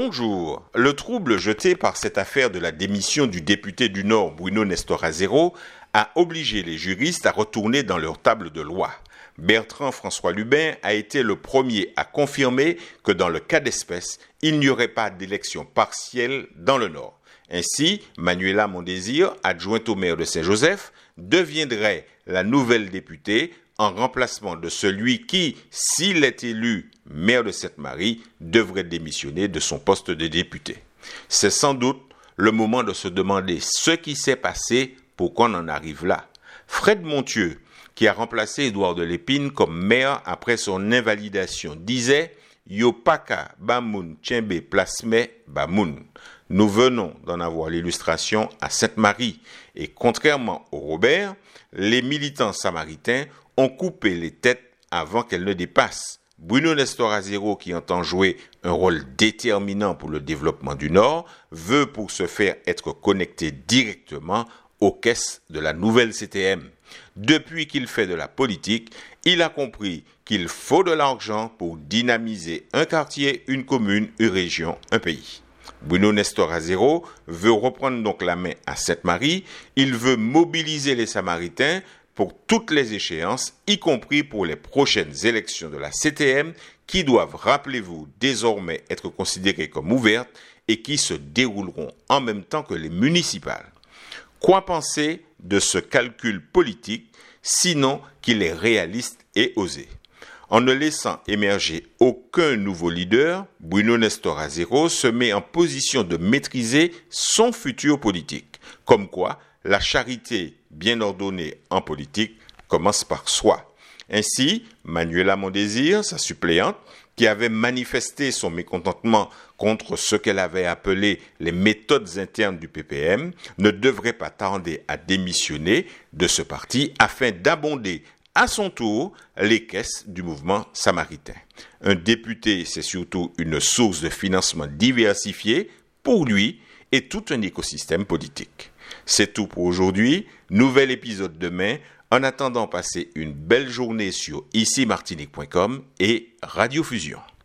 Bonjour. Le trouble jeté par cette affaire de la démission du député du Nord Bruno Nestor-Azero a obligé les juristes à retourner dans leur table de loi. Bertrand François Lubin a été le premier à confirmer que dans le cas d'espèce, il n'y aurait pas d'élection partielle dans le Nord. Ainsi, Manuela Mondésir, adjointe au maire de Saint-Joseph, deviendrait la nouvelle députée en remplacement de celui qui, s'il est élu maire de Sainte-Marie, devrait démissionner de son poste de député. C'est sans doute le moment de se demander ce qui s'est passé pour qu'on en arrive là. Fred Montieu, qui a remplacé Édouard de Lépine comme maire après son invalidation, disait « Yopaka Bamoun Tchembe Plasme Bamoun ». Nous venons d'en avoir l'illustration à Sainte-Marie et contrairement au Robert, les militants samaritains ont coupé les têtes avant qu'elles ne dépassent. Bruno Nestor-Azero, qui entend jouer un rôle déterminant pour le développement du Nord, veut pour ce faire être connecté directement aux caisses de la nouvelle CTM. Depuis qu'il fait de la politique, il a compris qu'il faut de l'argent pour dynamiser un quartier, une commune, une région, un pays. Bruno Nestor-Azero veut reprendre donc la main à Sainte-Marie. Il veut mobiliser les Samaritains pour toutes les échéances, y compris pour les prochaines élections de la CTM qui doivent, rappelez-vous, désormais être considérées comme ouvertes et qui se dérouleront en même temps que les municipales. Quoi penser de ce calcul politique, sinon qu'il est réaliste et osé? En ne laissant émerger aucun nouveau leader, Bruno Nestor-Azero se met en position de maîtriser son futur politique. Comme quoi, la charité bien ordonnée en politique commence par soi. Ainsi, Manuela Mondésir, sa suppléante, qui avait manifesté son mécontentement contre ce qu'elle avait appelé les méthodes internes du PPM, ne devrait pas tarder à démissionner de ce parti afin d'abonder à son tour les caisses du mouvement samaritain. Un député, c'est surtout une source de financement diversifiée pour lui et tout un écosystème politique. C'est tout pour aujourd'hui. Nouvel épisode demain. En attendant, passez une belle journée sur icimartinique.com et Radio Fusion.